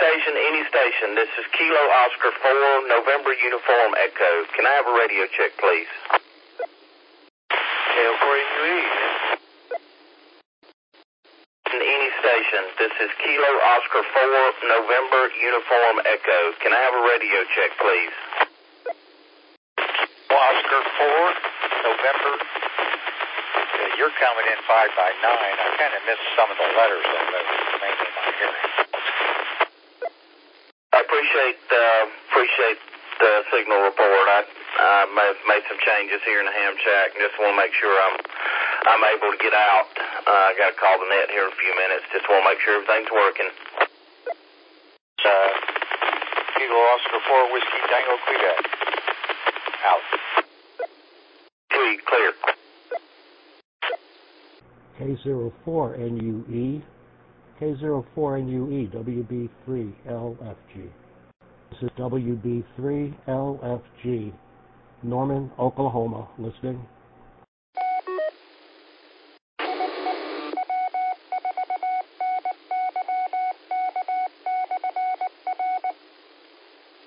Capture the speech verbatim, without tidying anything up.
station, any station. This is Kilo Oscar four, November Uniform Echo. Can I have a radio check, please? K O four N U E. Any station. This is Kilo Oscar four, November Uniform Echo. Can I have a radio check, please? Oscar four, November. Uh, you're coming in five by nine. I kind of missed some of the letters on those, mainly my hearing. I appreciate uh, appreciate the signal report. I uh, made, made some changes here in the ham shack and just want to make sure I'm I'm able to get out. Uh, I got to call the net here in a few minutes. Just want to make sure everything's working. Uh, Kilo Oscar four, Whiskey Tango, Quebec. Out. Clear. Clear. K zero four N U E, K zero four N U E, W B three L F G. This is W B three L F G, Norman, Oklahoma, listening.